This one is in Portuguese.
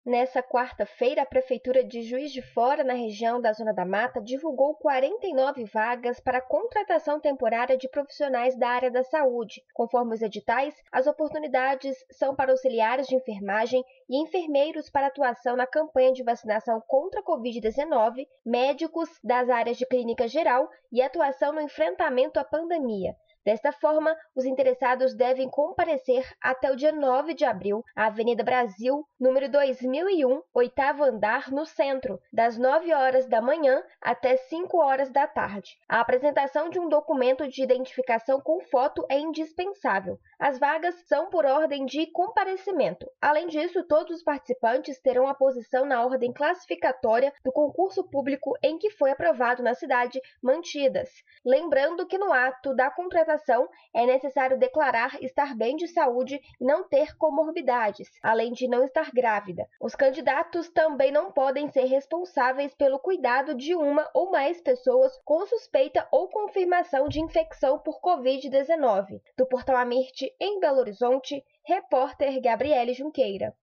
Nessa quarta-feira, a Prefeitura de Juiz de Fora, na região da Zona da Mata, divulgou 49 vagas para contratação temporária de profissionais da área da saúde. Conforme os editais, as oportunidades são para auxiliares de enfermagem e enfermeiros para atuação na campanha de vacinação contra a Covid-19, médicos das áreas de clínica geral e atuação no enfrentamento à pandemia. Desta forma, os interessados devem comparecer até o dia 9 de abril à Avenida Brasil, número 2001, oitavo andar, no centro, das 9 horas da manhã até 5 horas da tarde. A apresentação de um documento de identificação com foto é indispensável. As vagas são por ordem de comparecimento. Além disso, todos os participantes terão a posição na ordem classificatória do concurso público em que foi aprovado na cidade mantidas. Lembrando que no ato da contratação é necessário declarar estar bem de saúde e não ter comorbidades, além de não estar grávida. Os candidatos também não podem ser responsáveis pelo cuidado de uma ou mais pessoas com suspeita ou confirmação de infecção por Covid-19. Do Portal Amirte, em Belo Horizonte, repórter Gabriele Junqueira.